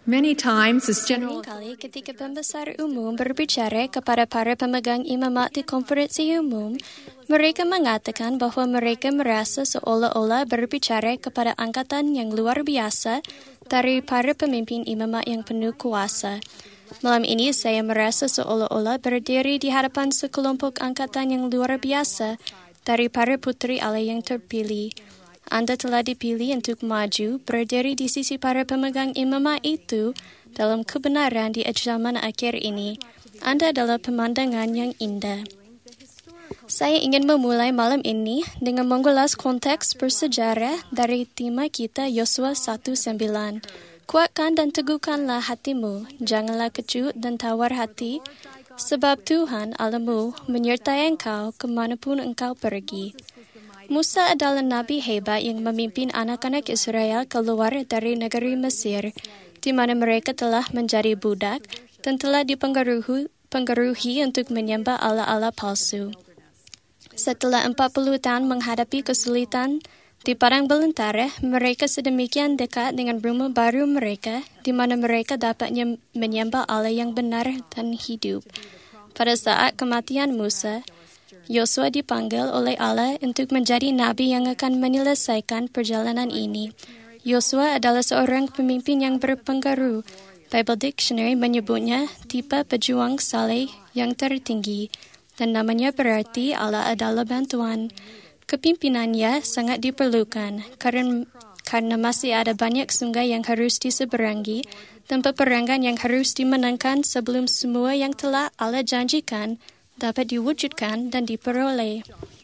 Many times as general Seringkali ketika pembesar umum berbicara kepada para pemegang imamat di konferensi umum, mereka mengatakan bahwa mereka merasa seolah-olah berbicara kepada angkatan yang luar biasa dari para pemimpin imamat yang penuh kuasa. Malam ini saya merasa seolah-olah berdiri di hadapan sekelompok angkatan yang luar biasa dari para putri Allah yang terpilih. Anda telah dipilih untuk maju berdiri di sisi para pemegang imamat itu dalam kebenaran di zaman akhir ini. Anda adalah pemandangan yang indah. Saya ingin memulai malam ini dengan mengulas konteks bersejarah dari tema kita Yosua 1:9. Kuatkan dan teguhkanlah hatimu, janganlah kecut dan tawar hati, sebab Tuhan Allahmu menyertai engkau kemanapun engkau pergi. Musa adalah nabi hebat yang memimpin anak-anak Israel keluar dari negeri Mesir, di mana mereka telah menjadi budak dan telah dipengaruhi untuk menyembah Allah-Allah palsu. Setelah 40 tahun menghadapi kesulitan di padang belantara, mereka sedemikian dekat dengan rumah baru mereka, di mana mereka dapat menyembah Allah yang benar dan hidup. Pada saat kematian Musa, Yosua dipanggil oleh Allah untuk menjadi nabi yang akan menyelesaikan perjalanan ini. Yosua adalah seorang pemimpin yang berpengaruh. Bible Dictionary menyebutnya tipe pejuang saleh yang tertinggi, dan namanya berarti Allah adalah bantuan. Kepimpinannya sangat diperlukan karena masih ada banyak sungai yang harus diseberangi dan peperangan yang harus dimenangkan sebelum semua yang telah Allah janjikan dapat diwujudkan dan diperoleh.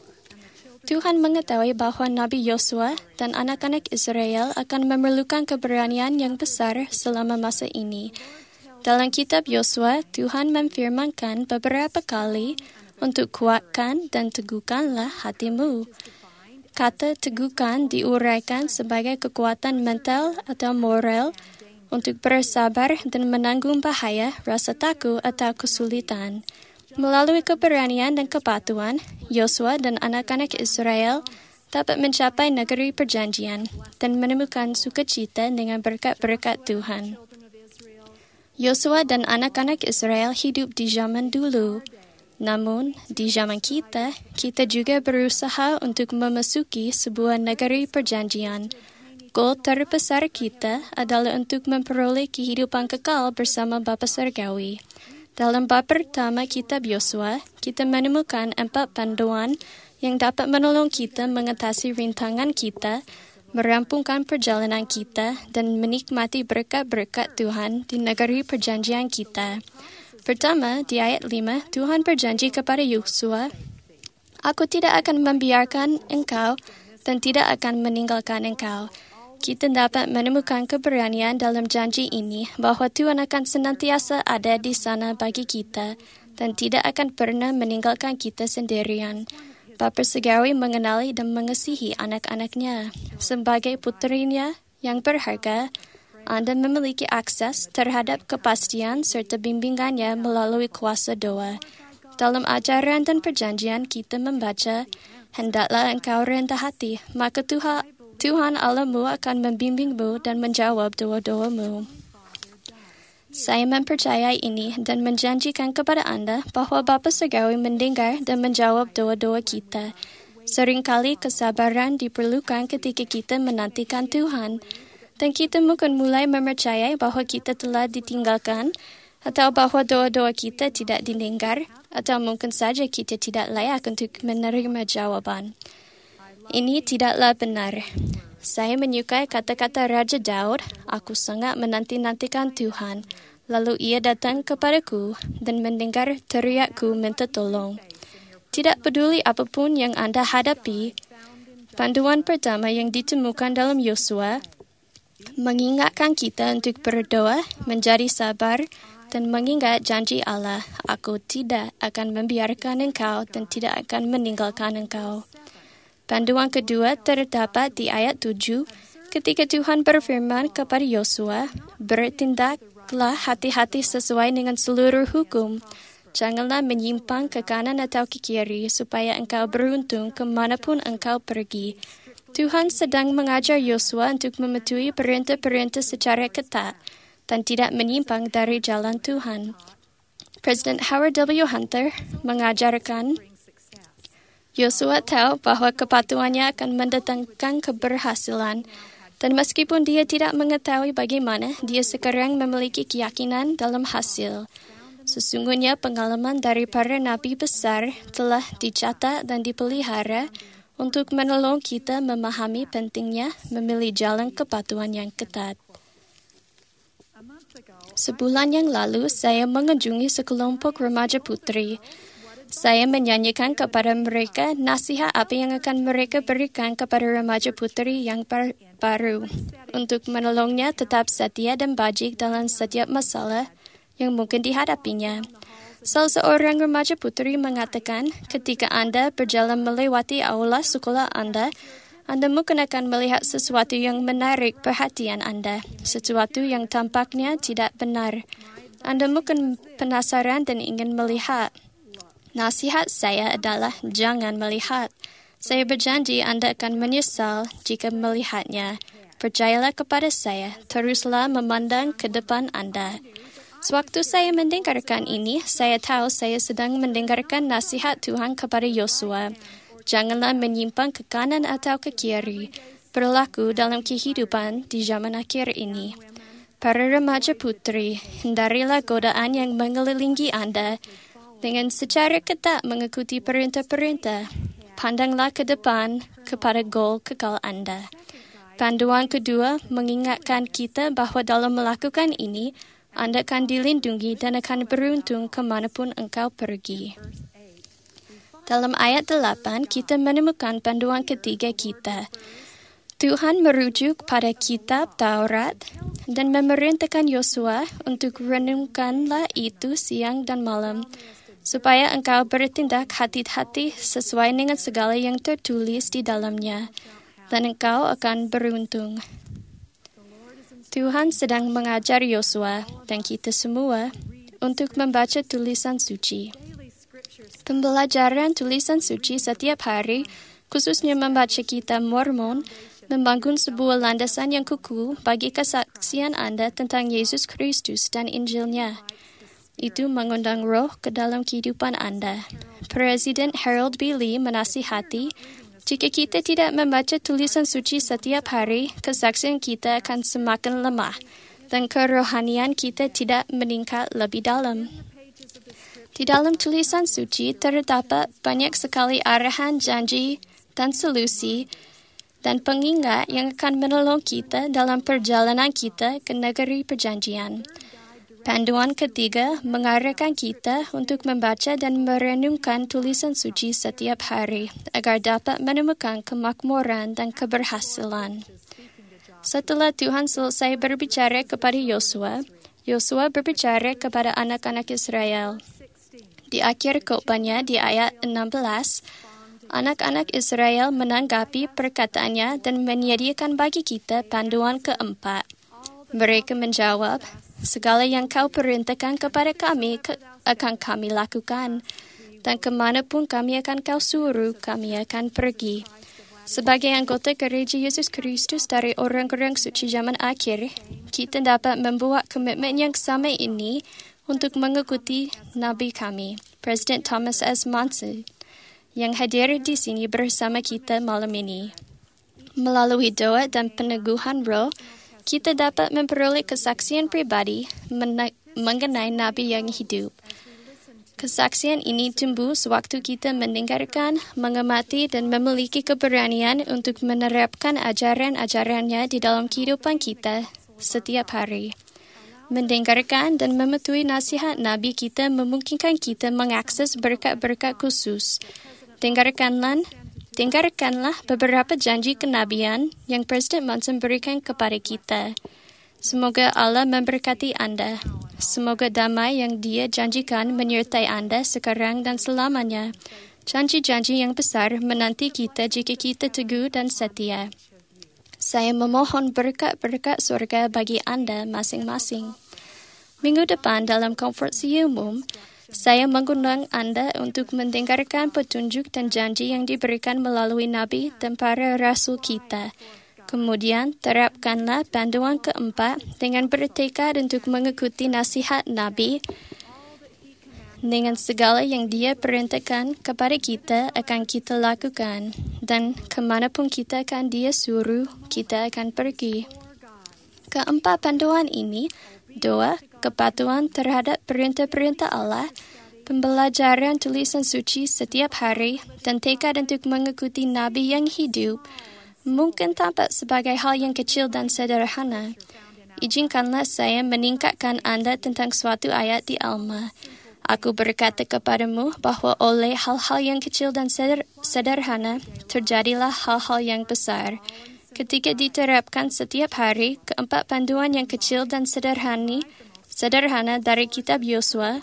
Tuhan mengetahui bahwa Nabi Yosua dan anak-anak Israel akan memerlukan keberanian yang besar selama masa ini. Dalam kitab Yosua, Tuhan memfirmankan beberapa kali untuk kuatkan dan teguhkanlah hatimu. Kata teguhkan diuraikan sebagai kekuatan mental atau moral untuk bersabar dan menanggung bahaya, rasa takut atau kesulitan. Melalui keberanian dan kepatuhan, Yosua dan anak-anak Israel dapat mencapai negeri perjanjian dan menemukan sukacita dengan berkat-berkat Tuhan. Yosua dan anak-anak Israel hidup di zaman dulu. Namun, di zaman kita juga berusaha untuk memasuki sebuah negeri perjanjian. Goal terbesar kita adalah untuk memperoleh kehidupan kekal bersama Bapa Surgawi. Dalam bab pertama kitab Yosua, kita menemukan 4 panduan yang dapat menolong kita mengatasi rintangan kita, merampungkan perjalanan kita, dan menikmati berkat-berkat Tuhan di negeri perjanjian kita. Pertama, di ayat 5, Tuhan berjanji kepada Yosua, "Aku tidak akan membiarkan engkau dan tidak akan meninggalkan engkau." Kita dapat menemukan keberanian dalam janji ini bahwa Tuhan akan senantiasa ada di sana bagi kita dan tidak akan pernah meninggalkan kita sendirian. Bapa Surgawi mengenali dan mengasihi anak-anaknya. Sebagai putrinya yang berharga, Anda memiliki akses terhadap kepastian serta bimbingannya melalui kuasa doa. Dalam ajaran dan perjanjian kita membaca, "Hendaklah engkau rendah hati, maka Tuhan Allahmu akan membimbingmu dan menjawab doa-doamu." Saya mempercayai ini dan menjanjikan kepada Anda bahwa Bapa Surgawi mendengar dan menjawab doa-doa kita. Seringkali kesabaran diperlukan ketika kita menantikan Tuhan, dan kita mungkin mulai mempercayai bahwa kita telah ditinggalkan, atau bahwa doa-doa kita tidak didengar, atau mungkin saja kita tidak layak untuk menerima jawaban. Ini tidaklah benar. Saya menyukai kata-kata Raja Daud, "Aku sangat menanti-nantikan Tuhan, lalu ia datang kepadaku dan mendengar teriakku minta tolong." Tidak peduli apapun yang Anda hadapi, panduan pertama yang ditemukan dalam Yosua mengingatkan kita untuk berdoa, menjadi sabar, dan mengingat janji Allah, "Aku tidak akan membiarkan engkau dan tidak akan meninggalkan engkau." Panduan kedua terdapat di ayat 7, ketika Tuhan berfirman kepada Yosua, "Bertindaklah hati-hati sesuai dengan seluruh hukum. Janganlah menyimpang ke kanan atau ke kiri, supaya engkau beruntung kemanapun engkau pergi." Tuhan sedang mengajar Yosua untuk mematuhi perintah-perintah secara ketat. dan tidak menyimpang dari jalan Tuhan. Presiden Howard W. Hunter mengajarkan Yosua tahu bahwa kepatuhannya akan mendatangkan keberhasilan, dan meskipun dia tidak mengetahui bagaimana, dia sekarang memiliki keyakinan dalam hasil. Sesungguhnya pengalaman dari para nabi besar telah dicatat dan dipelihara untuk menolong kita memahami pentingnya memilih jalan kepatuhan yang ketat. Sebulan yang lalu, saya mengunjungi sekelompok remaja putri. Saya menyanyikan kepada mereka nasihat apa yang akan mereka berikan kepada remaja putri yang baru untuk menolongnya tetap setia dan bajik dalam setiap masalah yang mungkin dihadapinya. Salah seorang remaja putri mengatakan, ketika Anda berjalan melewati aula sekolah Anda mungkin akan melihat sesuatu yang menarik perhatian Anda, sesuatu yang tampaknya tidak benar. Anda mungkin penasaran dan ingin melihat. Nasihat saya adalah jangan melihat. Saya berjanji Anda akan menyesal jika melihatnya. Percayalah kepada saya, teruslah memandang ke depan Anda. Sewaktu saya mendengarkan ini, saya tahu saya sedang mendengarkan nasihat Tuhan kepada Yosua. Janganlah menyimpang ke kanan atau ke kiri, berlaku dalam kehidupan di zaman akhir ini. Para remaja putri, hindarilah godaan yang mengelilingi Anda dengan secara ketat mengikuti perintah-perintah. Pandanglah ke depan kepada gol kekal Anda. Panduan kedua mengingatkan kita bahwa dalam melakukan ini, Anda akan dilindungi dan akan beruntung kemanapun engkau pergi. Dalam ayat 8, kita menemukan panduan ketiga kita. Tuhan merujuk pada kitab Taurat dan memerintahkan Yosua untuk renungkanlah itu siang dan malam, supaya engkau bertindak hati-hati sesuai dengan segala yang tertulis di dalamnya, dan engkau akan beruntung. Tuhan sedang mengajar Yosua dan kita semua untuk membaca tulisan suci. Pembelajaran tulisan suci setiap hari, khususnya membaca kitab Mormon, membangun sebuah landasan yang kukuh bagi kesaksian Anda tentang Yesus Kristus dan Injilnya. Itu mengundang roh ke dalam kehidupan Anda. Presiden Harold B. Lee menasihati, jika kita tidak membaca tulisan suci setiap hari, kesaksian kita akan semakin lemah, dan kerohanian kita tidak meningkat lebih dalam. Di dalam tulisan suci terdapat banyak sekali arahan, janji, dan solusi, dan pengingat yang akan menolong kita dalam perjalanan kita ke negeri perjanjian. Panduan ketiga mengarahkan kita untuk membaca dan merenungkan tulisan suci setiap hari agar dapat menemukan kemakmuran dan keberhasilan. Setelah Tuhan selesai berbicara kepada Yosua, Yosua berbicara kepada anak-anak Israel. Di akhir khotbahnya di ayat 16, anak-anak Israel menanggapi perkataannya dan menyediakan bagi kita panduan keempat. Mereka menjawab, segala yang kau perintahkan kepada kami akan kami lakukan, dan kemanapun kami akan kau suruh, kami akan pergi. Sebagai anggota gereja Yesus Kristus dari orang-orang suci zaman akhir, kita dapat membuat komitmen yang sama ini untuk mengikuti Nabi kami, Presiden Thomas S. Monson, yang hadir di sini bersama kita malam ini. Melalui doa dan peneguhan roh, kita dapat memperoleh kesaksian pribadi mengenai Nabi yang hidup. Kesaksian ini tumbuh sewaktu kita mendengarkan, mengamati, dan memiliki keberanian untuk menerapkan ajaran-ajarannya di dalam kehidupan kita setiap hari. Mendengarkan dan mematuhi nasihat Nabi kita memungkinkan kita mengakses berkat-berkat khusus. Dengarkanlah beberapa janji kenabian yang Presiden Monson berikan kepada kita. Semoga Allah memberkati Anda. Semoga damai yang Dia janjikan menyertai Anda sekarang dan selamanya. Janji-janji yang besar menanti kita jika kita teguh dan setia. Saya memohon berkat-berkat surga bagi Anda masing-masing. Minggu depan dalam konferensi umum, saya mengundang Anda untuk mendengarkan petunjuk dan janji yang diberikan melalui Nabi dan para Rasul kita. Kemudian, terapkanlah panduan keempat dengan bertekad untuk mengikuti nasihat Nabi dengan segala yang Dia perintahkan kepada kita akan kita lakukan, dan kemanapun kita akan Dia suruh, kita akan pergi. Keempat panduan ini, doa, kepatuhan terhadap perintah-perintah Allah, pembelajaran tulisan suci setiap hari, dan tekad untuk mengikuti Nabi yang hidup, mungkin tampak sebagai hal yang kecil dan sederhana. Izinkanlah saya meningkatkan Anda tentang suatu ayat di Alma. Aku berkata kepadamu bahwa oleh hal-hal yang kecil dan sederhana, terjadilah hal-hal yang besar. Ketika diterapkan setiap hari, keempat panduan yang kecil dan sederhana dari kitab Yosua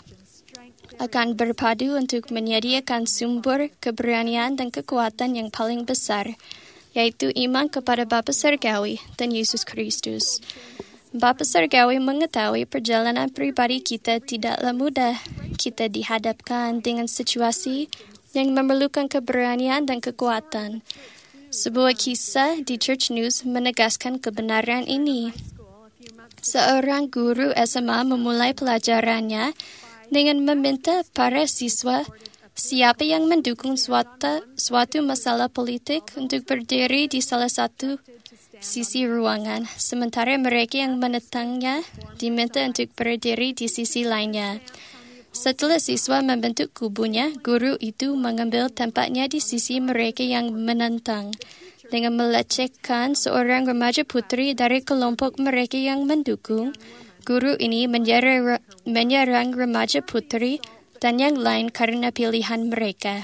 akan berpadu untuk menyediakan sumber keberanian dan kekuatan yang paling besar, yaitu iman kepada Bapa Surgawi dan Yesus Kristus. Bapa Surgawi mengetahui perjalanan pribadi kita tidaklah mudah. Kita dihadapkan dengan situasi yang memerlukan keberanian dan kekuatan. Sebuah kisah di Church News menegaskan kebenaran ini. Seorang guru SMA memulai pelajarannya dengan meminta para siswa siapa yang mendukung suatu masalah politik untuk berdiri di salah satu sisi ruangan, sementara mereka yang menentangnya diminta untuk berdiri di sisi lainnya. Setelah siswa membentuk kubunya, guru itu mengambil tempatnya di sisi mereka yang menentang. Dengan melecehkan seorang remaja putri dari kelompok mereka yang mendukung, guru ini menyerang remaja putri dan yang lain karena pilihan mereka.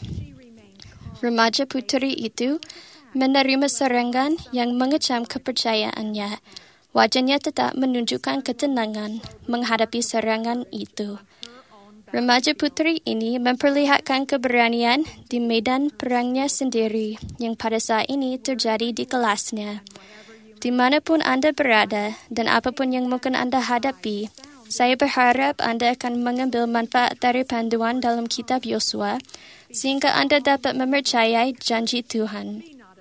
Remaja putri itu menerima serangan yang mengecam kepercayaannya. Wajahnya tetap menunjukkan ketenangan menghadapi serangan itu. Remaja putri ini memperlihatkan keberanian di medan perangnya sendiri yang pada saat ini terjadi di kelasnya. Dimanapun Anda berada dan apapun yang mungkin Anda hadapi, saya berharap Anda akan mengambil manfaat dari panduan dalam kitab Yosua, sehingga Anda dapat mempercayai janji Tuhan.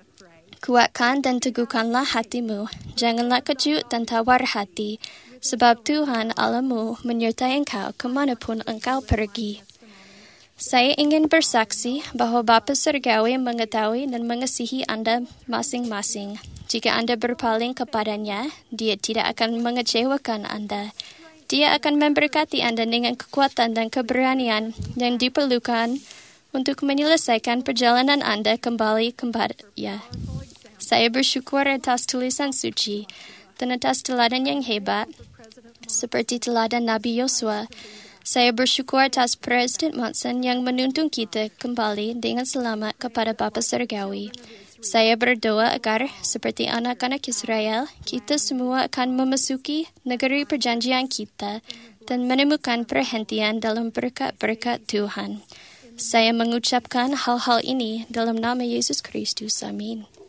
Kuatkan dan teguhkanlah hatimu, janganlah kejut dan tawar hati, sebab Tuhan Allahmu menyertai engkau kemanapun engkau pergi. Saya ingin bersaksi bahwa Bapa Surgawi mengetahui dan mengasihi Anda masing-masing. Jika Anda berpaling kepadanya, Dia tidak akan mengecewakan Anda. Dia akan memberkati Anda dengan kekuatan dan keberanian yang diperlukan untuk menyelesaikan perjalanan Anda kembali kepada-Nya. Saya bersyukur atas tulisan suci dan atas teladan yang hebat, seperti teladan Nabi Yosua. Saya bersyukur atas Presiden Monson yang menuntun kita kembali dengan selamat kepada Bapa Surgawi. Saya berdoa agar, seperti anak-anak Israel, kita semua akan memasuki negeri perjanjian kita dan menemukan perhentian dalam berkat-berkat Tuhan. Saya mengucapkan hal-hal ini dalam nama Yesus Kristus. Amin.